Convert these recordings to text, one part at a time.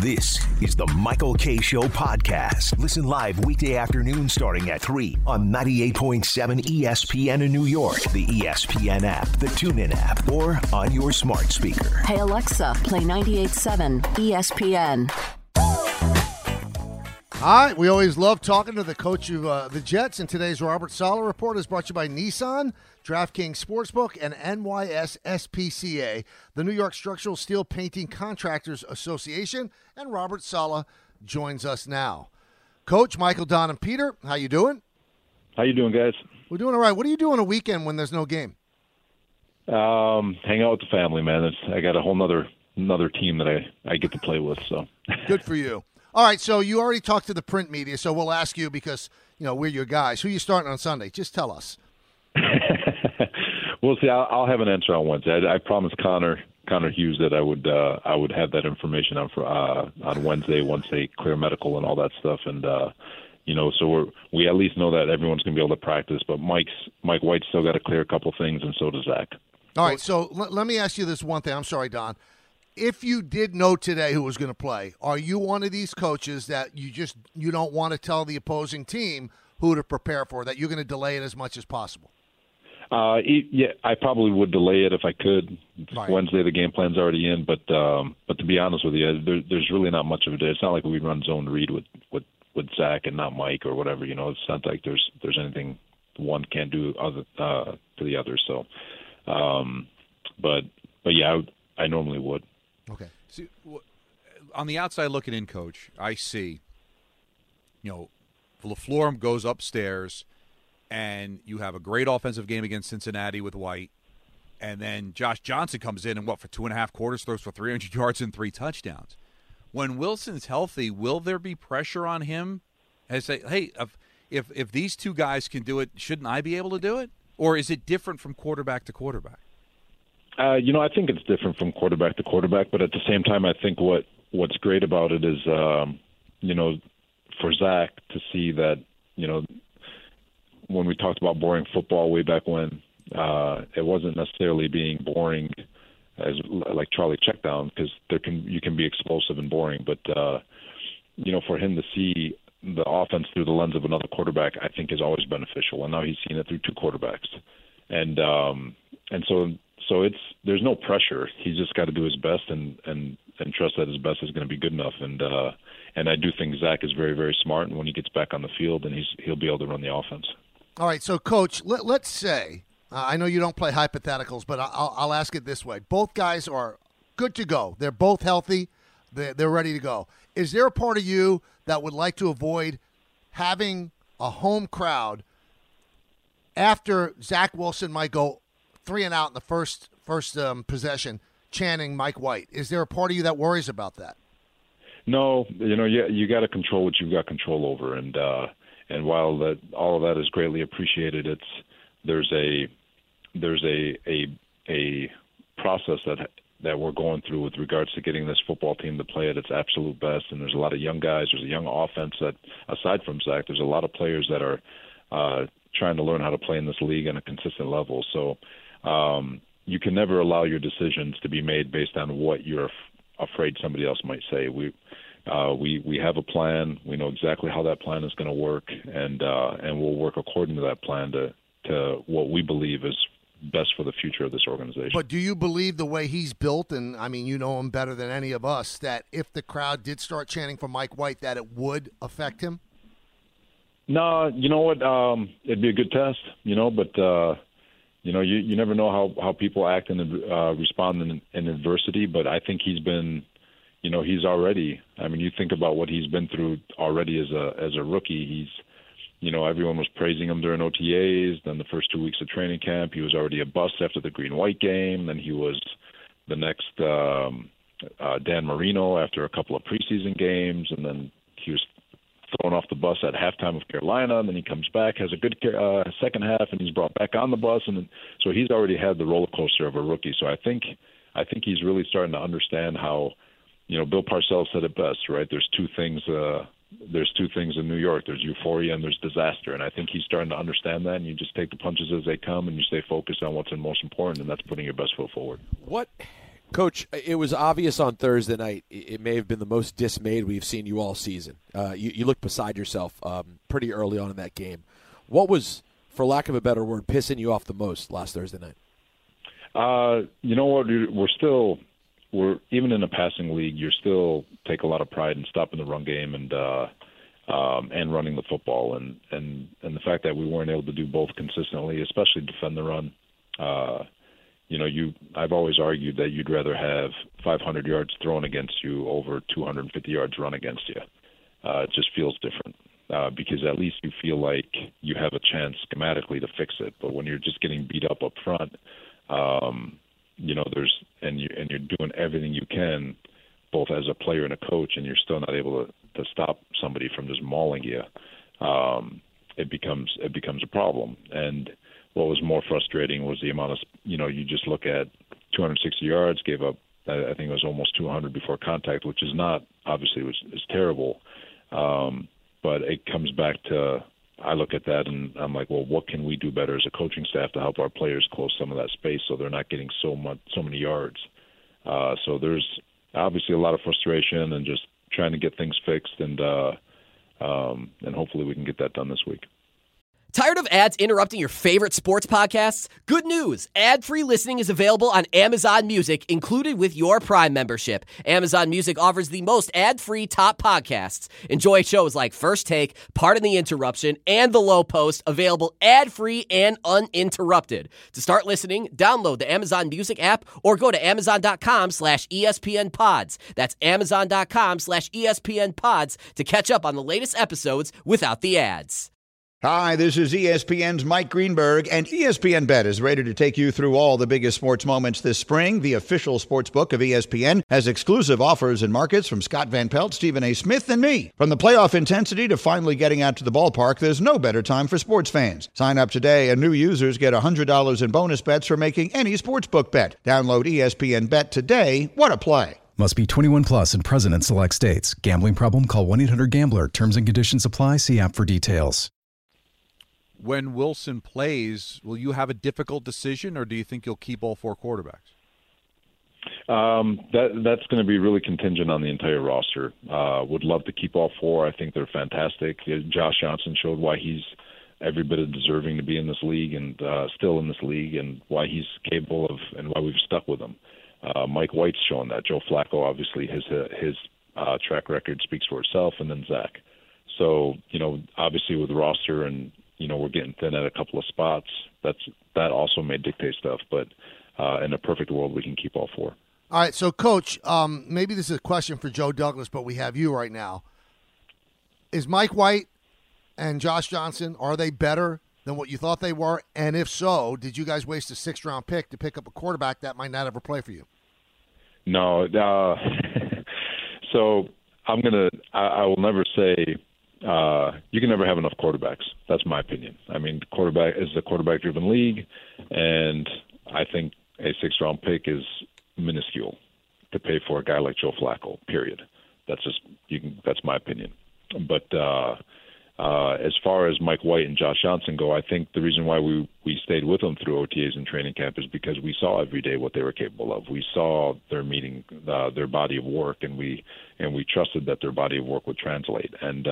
This is the Michael Kay Show podcast. Listen live weekday afternoon starting at 3 on 98.7 ESPN in New York, the ESPN app, the TuneIn app, or on your smart speaker. Hey Alexa, play 98.7 ESPN. All right, we always love talking to the coach of the Jets, and today's Robert Saleh Report is brought to you by Nissan, DraftKings Sportsbook, and NYSSPCA, the New York Structural Steel Painting Contractors Association, and Robert Saleh joins us now. Coach, Michael, Don, and Peter, how you doing? How you doing, guys? We're doing all right. What do you do on a weekend when there's no game? Hang out with the family, man. I got a whole another team that I get to play with. So good for you. All right, so you already talked to the print media, so we'll ask you because, you know, we're your guys. Who are you starting on Sunday? Just tell us. We'll see. I'll have an answer on Wednesday. I promised Connor Hughes that I would have that information on Wednesday once they clear medical and all that stuff. And so we at least know that everyone's going to be able to practice. But Mike White's still got to clear a couple things, and so does Zach. All right, so let me ask you this one thing. I'm sorry, Don. If you did know today who was going to play, are you one of these coaches that you don't want to tell the opposing team who to prepare for, that you're going to delay it as much as possible? Yeah, I probably would delay it if I could. Right. Wednesday, the game plan's already in, but to be honest with you, there's really not much of it. It's not like we run zone read with Zach and not Mike or whatever. You know, it's not like there's anything one can't do other to the other. So, but yeah, I normally would. Okay. See, on the outside looking in, Coach, I see, LaFleur goes upstairs, and you have a great offensive game against Cincinnati with White, and then Josh Johnson comes in and, for 2.5 quarters, throws for 300 yards and 3 touchdowns. When Wilson's healthy, will there be pressure on him? As say, hey, if these two guys can do it, shouldn't I be able to do it? Or is it different from quarterback to quarterback? I think it's different from quarterback to quarterback, but at the same time, I think what's great about it is, for Zach to see that, when we talked about boring football way back when, it wasn't necessarily being boring as like Charlie Checkdown, because you can be explosive and boring, but for him to see the offense through the lens of another quarterback, I think is always beneficial, and now he's seen it through 2 quarterbacks, and so there's no pressure. He's just got to do his best and trust that his best is going to be good enough. And I do think Zach is very, very smart. And when he gets back on the field, and he'll be able to run the offense. All right. So, Coach, let's say I know you don't play hypotheticals, but I'll ask it this way: both guys are good to go. They're both healthy. They're ready to go. Is there a part of you that would like to avoid having a home crowd after Zach Wilson might go 3 and out in the first possession, chanting Mike White? Is there a part of you that worries about that? No, you got to control what you've got control over, and while all of that is greatly appreciated, there's a process that we're going through with regards to getting this football team to play at its absolute best, and there's a lot of young guys. There's a young offense that, aside from Zach, there's a lot of players that are trying to learn how to play in this league on a consistent level. So you can never allow your decisions to be made based on what you're afraid somebody else might say. We have a plan. We know exactly how that plan is going to work, and we'll work according to that plan to what we believe is best for the future of this organization. But do you believe the way he's built, and I mean, you know him better than any of us, that if the crowd did start chanting for Mike White, that it would affect him? No, you know what? It'd be a good test, but you never know how people act and respond in adversity. But I think he's been, he's already. I mean, you think about what he's been through already as a rookie. He's, everyone was praising him during OTAs. Then the first 2 weeks of training camp, he was already a bust after the green-white game. Then he was the next Dan Marino after a couple of preseason games, and then he was thrown off the bus at halftime of Carolina, and then he comes back, has a good second half, and he's brought back on the bus, and so he's already had the roller coaster of a rookie. So I think he's really starting to understand how, Bill Parcells said it best, right? There's two things in New York. There's euphoria and there's disaster, and I think he's starting to understand that. And you just take the punches as they come, and you stay focused on what's most important, and that's putting your best foot forward. Coach, it was obvious on Thursday night. It may have been the most dismayed we've seen you all season. You looked beside yourself pretty early on in that game. What was, for lack of a better word, pissing you off the most last Thursday night? You know what? We're even in a passing league. You still take a lot of pride in stopping the run game and running the football, and the fact that we weren't able to do both consistently, especially defend the run. I've always argued that you'd rather have 500 yards thrown against you over 250 yards run against you. It just feels different because at least you feel like you have a chance schematically to fix it. But when you're just getting beat up front, you're doing everything you can, both as a player and a coach, and you're still not able to stop somebody from just mauling you. It becomes a problem. And what was more frustrating was the amount of, you just look at 260 yards, gave up, I think it was almost 200 before contact, which is not, obviously is terrible. But it comes back to, I look at that and I'm like, well, what can we do better as a coaching staff to help our players close some of that space so they're not getting so many yards? So there's obviously a lot of frustration and just trying to get things fixed, and hopefully we can get that done this week. Tired of ads interrupting your favorite sports podcasts? Good news! Ad-free listening is available on Amazon Music, included with your Prime membership. Amazon Music offers the most ad-free top podcasts. Enjoy shows like First Take, Pardon the Interruption, and The Low Post, available ad-free and uninterrupted. To start listening, download the Amazon Music app or go to Amazon.com/ESPN Pods. That's Amazon.com/ESPN Pods to catch up on the latest episodes without the ads. Hi, this is ESPN's Mike Greenberg, and ESPN Bet is ready to take you through all the biggest sports moments this spring. The official sports book of ESPN has exclusive offers and markets from Scott Van Pelt, Stephen A. Smith, and me. From the playoff intensity to finally getting out to the ballpark, there's no better time for sports fans. Sign up today, and new users get $100 in bonus bets for making any sportsbook bet. Download ESPN Bet today. What a play. Must be 21 plus and present in select states. Gambling problem? Call 1-800-GAMBLER. Terms and conditions apply. See app for details. When Wilson plays, will you have a difficult decision, or do you think you'll keep all four quarterbacks? That's going to be really contingent on the entire roster. Would love to keep all four. I think they're fantastic. Josh Johnson showed why he's every bit of deserving to be in this league and still in this league, and why he's capable of, and why we've stuck with him. Mike White's shown that. Joe Flacco, obviously, his track record speaks for itself, and then Zach. So, obviously with the roster and we're getting thin at a couple of spots. That also may dictate stuff, but in a perfect world, we can keep all four. All right, so Coach, maybe this is a question for Joe Douglas, but we have you right now. Is Mike White and Josh Johnson, are they better than what you thought they were? And if so, did you guys waste a 6th-round pick to pick up a quarterback that might not ever play for you? No. So I will never say you can never have enough quarterbacks. That's my opinion. I mean, quarterback is a quarterback-driven league, and I think a 6th-round pick is minuscule to pay for a guy like Joe Flacco. Period. That's my opinion. But as far as Mike White and Josh Johnson go, I think the reason why we stayed with them through OTAs and training camp is because we saw every day what they were capable of. We saw their body of work, and we trusted that their body of work would translate. And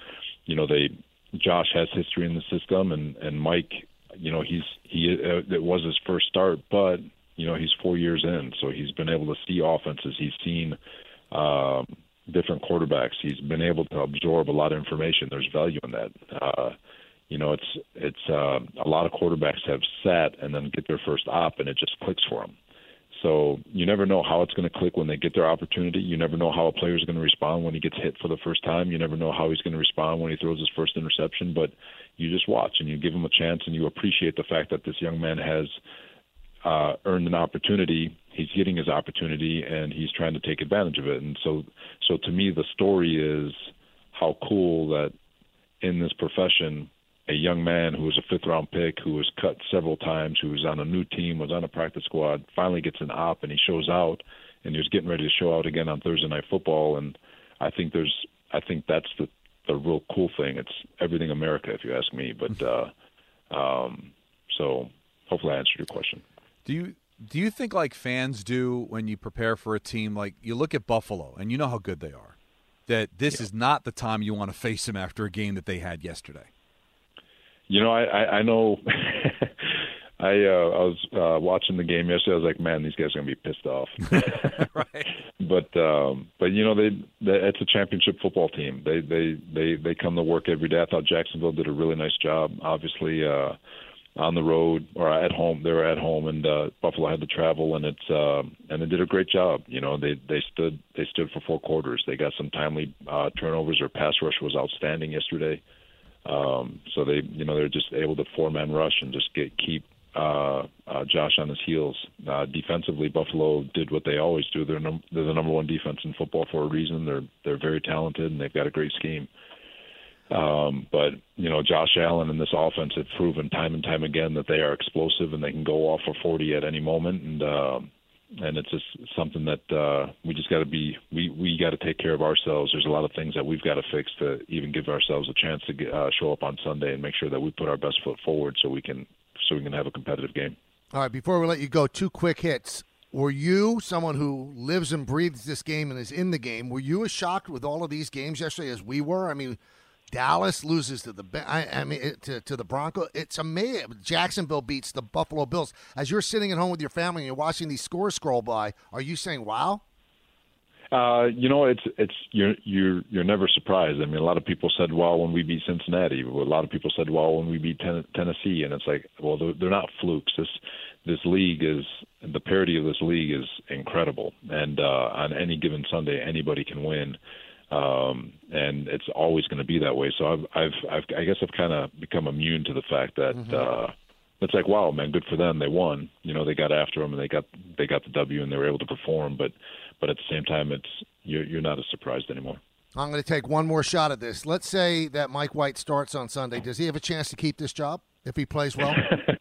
Josh has history in the system, and Mike, it was his first start, but he's 4 years in, so he's been able to see offenses. He's seen different quarterbacks. He's been able to absorb a lot of information. There's value in that. It's a lot of quarterbacks have sat and then get their first op, and it just clicks for them. So you never know how it's going to click when they get their opportunity. You never know how a player is going to respond when he gets hit for the first time. You never know how he's going to respond when he throws his first interception. But you just watch and you give him a chance, and you appreciate the fact that this young man has earned an opportunity. He's getting his opportunity, and he's trying to take advantage of it. And so to me, the story is how cool that in this profession, a young man who was a 5th-round pick, who was cut several times, who was on a new team, was on a practice squad, finally gets an op, and he shows out, and he was getting ready to show out again on Thursday Night Football. And I think that's the real cool thing. It's everything America, if you ask me. But so hopefully I answered your question. Do Do you think like fans do when you prepare for a team? Like you look at Buffalo and you know how good they are, that this is not the time you want to face them after a game that they had yesterday? You know, I know. I was watching the game yesterday. I was like, man, these guys are gonna be pissed off. Right. But you know, it's a championship football team. They come to work every day. I thought Jacksonville did a really nice job. Obviously, on the road or at home, they were at home, and Buffalo had to travel, and they did a great job. You know, they stood for 4 quarters. They got some timely turnovers. Their pass rush was outstanding yesterday. So they're just able to 4-man rush and just keep Josh on his heels. Defensively, Buffalo did what they always do. They're the number 1 defense in football for a reason. They're very talented, and they've got a great scheme. But you know, Josh Allen and this offense have proven time and time again that they are explosive and they can go off for 40 at any moment. And it's just something that we just got to be. We got to take care of ourselves. There's a lot of things that we've got to fix to even give ourselves a chance to show up on Sunday and make sure that we put our best foot forward so we can have a competitive game. All right, before we let you go, 2 quick hits. Were you, someone who lives and breathes this game and is in the game, were you as shocked with all of these games yesterday as we were? I mean, Dallas loses to the to the Broncos. It's amazing. Jacksonville beats the Buffalo Bills. As you're sitting at home with your family and you're watching these scores scroll by, are you saying, "Wow"? You know, it's you're never surprised. I mean, a lot of people said, "Well, when we beat Cincinnati," a lot of people said, "Well, when we beat Tennessee," and it's like, well, they're not flukes. This league is the parity of this league is incredible, and on any given Sunday, anybody can win. And it's always going to be that way. So I guess I've kind of become immune to the fact that it's like, wow, man, good for them. They won. You know, they got after them and they got the W and they were able to perform. But at the same time, you're not as surprised anymore. I'm going to take one more shot at this. Let's say that Mike White starts on Sunday. Does he have a chance to keep this job if he plays well?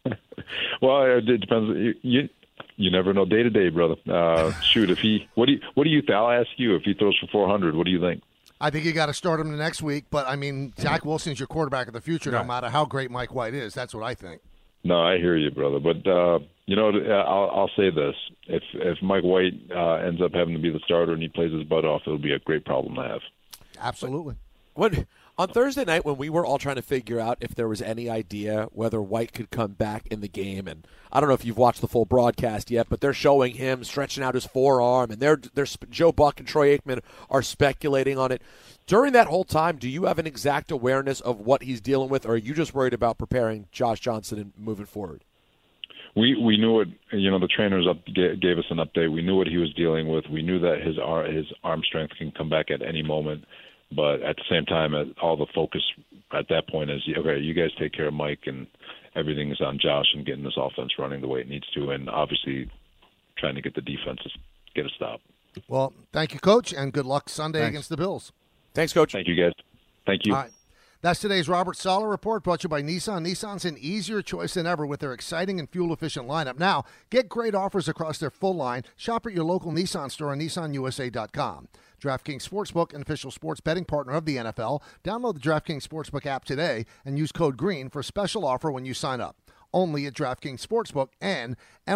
Well, it depends. You never know, day to day, brother. Shoot, what do you? I'll ask you. If he throws for 400, what do you think? I think you got to start him the next week. But I mean, Zach Wilson's your quarterback of the future, no matter how great Mike White is. That's what I think. No, I hear you, brother. But you know, I'll say this: if Mike White ends up having to be the starter and he plays his butt off, it'll be a great problem to have. Absolutely. On Thursday night, when we were all trying to figure out if there was any idea whether White could come back in the game, and I don't know if you've watched the full broadcast yet, but they're showing him stretching out his forearm, and there's Joe Buck and Troy Aikman are speculating on it. During that whole time, do you have an exact awareness of what he's dealing with, or are you just worried about preparing Josh Johnson and moving forward? We knew it. You know, the trainers gave us an update. We knew what he was dealing with. We knew that his arm strength can come back at any moment. But at the same time, all the focus at that point is, okay, you guys take care of Mike, and everything is on Josh and getting this offense running the way it needs to, and obviously trying to get the defense to get a stop. Well, thank you, Coach, and good luck Sunday against the Bills. Thanks, Coach. Thank you, guys. Thank you. All right. That's today's Robert Saleh Report, brought to you by Nissan. Nissan's an easier choice than ever with their exciting and fuel-efficient lineup. Now, get great offers across their full line. Shop at your local Nissan store on nissanusa.com. DraftKings Sportsbook, an official sports betting partner of the NFL. Download the DraftKings Sportsbook app today and use code GREEN for a special offer when you sign up. Only at DraftKings Sportsbook and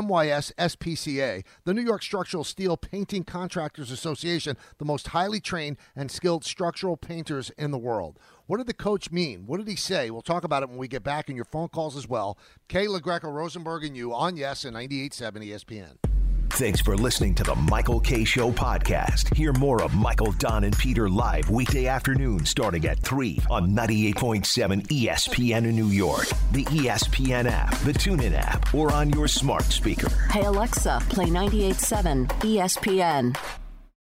NYSSPCA, the New York Structural Steel Painting Contractors Association, the most highly trained and skilled structural painters in the world. What did the coach mean? What did he say? We'll talk about it when we get back in your phone calls as well. Kay LaGreca, Rosenberg, and you on Yes and 98.7 ESPN. Thanks for listening to the Michael Kay Show podcast. Hear more of Michael, Don, and Peter live weekday afternoon starting at 3 on 98.7 ESPN in New York, the ESPN app, the TuneIn app, or on your smart speaker. Hey, Alexa, play 98.7 ESPN.